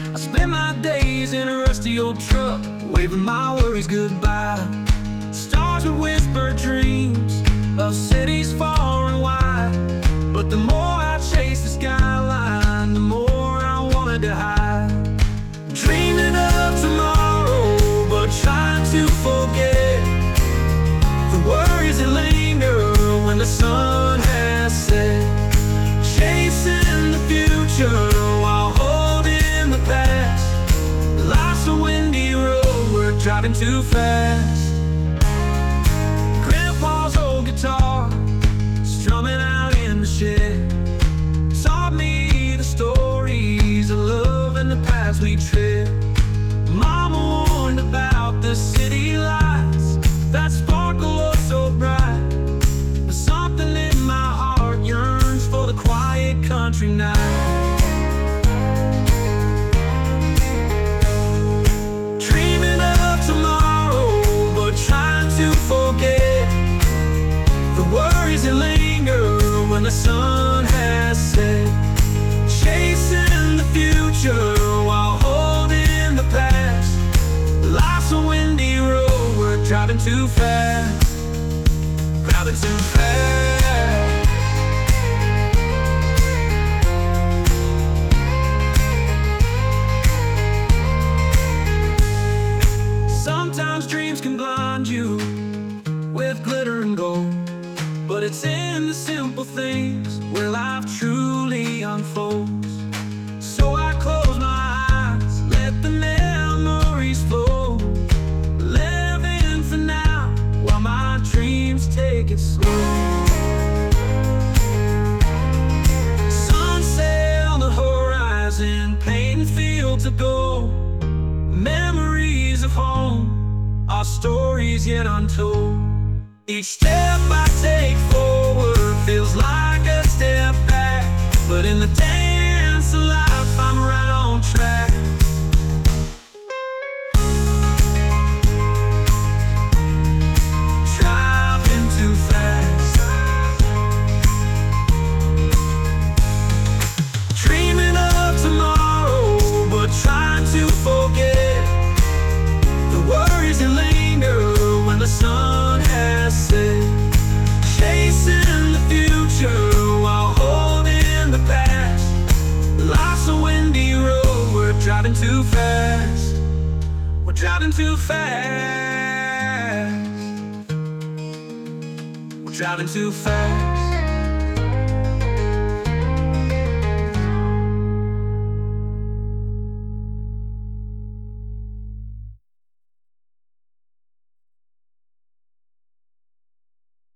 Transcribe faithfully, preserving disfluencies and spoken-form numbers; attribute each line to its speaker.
Speaker 1: I spend my days in a rusty old truck, waving my worries goodbye. Stars would whisper dreams of cities far and wide, but the more I chased the skyline, the more I wanted to hide. Dreaming of tomorrow, but trying to forget the worries that linger when the sun has set. Chasing the future while holding the past. Life's a windy road, we're driving too fast. Grandpa's old guitar, strumming out in the shed, taught me the stories of love and the paths we tread. Mama warned about the city lights that sparkle oh so bright, but something in my heart yearns for the quiet country night. Dreaming of tomorrow, but trying to forget the worries that linger when the sun has set. Chasing the future while holding the past. Life's a windy road, we're driving too fast. Driving too fast. Sometimes dreams can blind you with glitter and gold, but it's in the simple things where life truly unfolds. So I close my eyes, let the memories flow, living for now while my dreams take it slow. Sunset on the horizon, painting fields of gold. Memories of home, our stories yet untold. Each step I take forward feels like a step back, but in the dance of life I'm right on track. Driving too fast. Dreaming of tomorrow, but trying to forget the worries that linger when the sun has set. Chasing the future while holding the past. Life's a windy road, we're driving too fast. We're driving too fast. We're driving too fast.